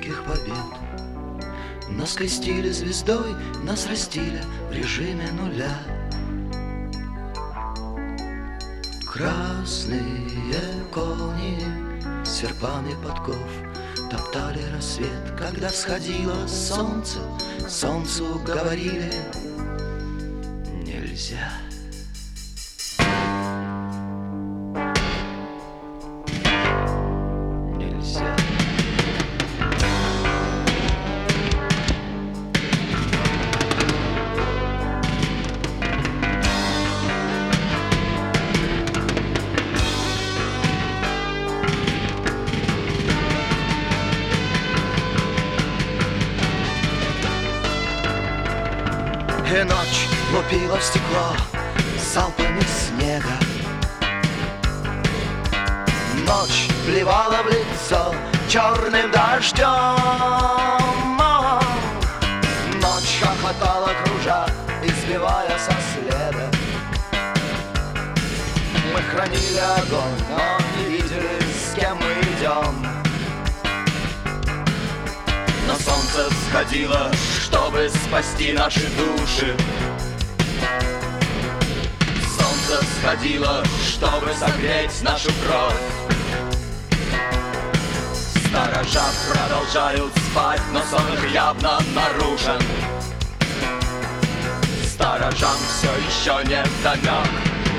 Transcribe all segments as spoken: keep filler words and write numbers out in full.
великих побед. Нас крестили звездой, нас растили в режиме нуля. Красные кони серпами подков топтали рассвет, когда всходило солнце. Солнцу говорили: нельзя. Нельзя. И ночь лупила в стекло залпами снега. Ночь плевала в лицо черным дождем. Ночь хохотала, кружа и сбивая со следа. Мы хранили огонь, но не видели, с кем мы идем. Но солнце всходило, чтобы спасти наши души. Солнце всходило, чтобы согреть нашу кровь. Сторожа продолжают спать, но сон их явно нарушен. Сторожам все еще не вдомек.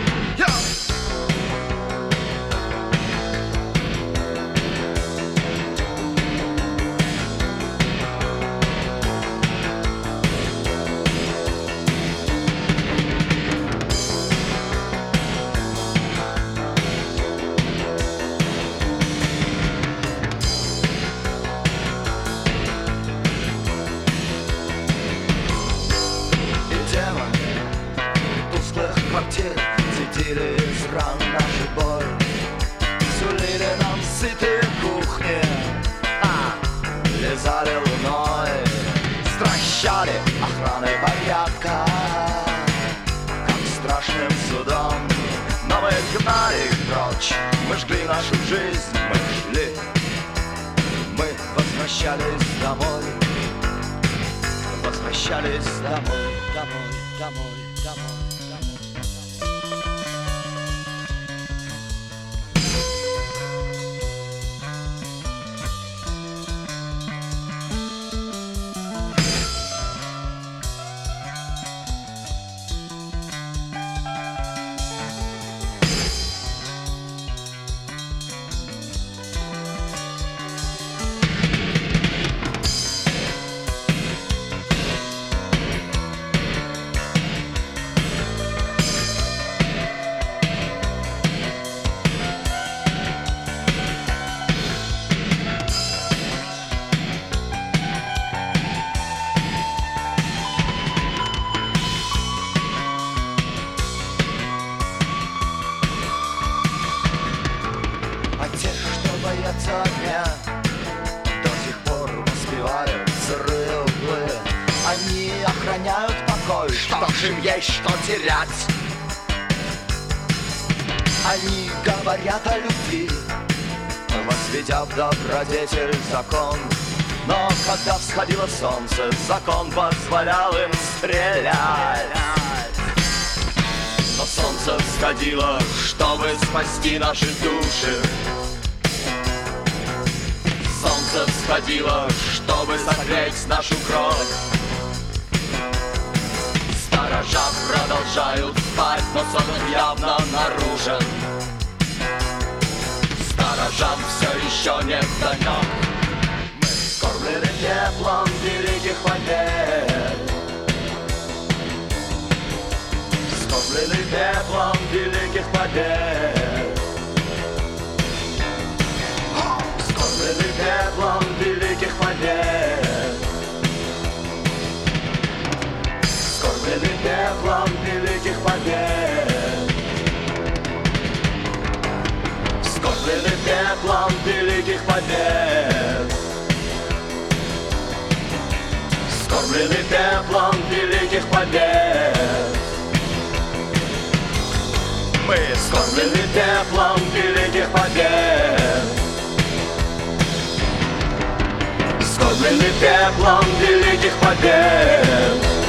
Цветили из ран наши боль, сулили нам сытые кухни, а, лизали луной, стращали охраной порядка, как страшным судом. Но мы гнали их прочь, мы жгли нашу жизнь, мы шли, мы возвращались домой, возвращались домой, домой, домой, домой. Огня до сих пор воспевают сырые углы. Они охраняют покой, что ж им есть что терять. Они говорят о любви, возведя в добродетель закон. Но когда всходило солнце, закон позволял им стрелять. Но солнце всходило, чтобы спасти наши души. Солнце всходило, чтобы согреть нашу кровь. Сторожа продолжают спать, но сон их явно нарушен. Сторожам все еще не вдомек. Мы скормлены теплом великих побед. Скормлены теплом великих побед. Скормлены теплом великих побед. Скормлены теплом великих побед. Скормлены теплом великих побед. Скормлены теплом великих побед. Мы скормлены теплом великих побед. Кормлены пеплом великих побед.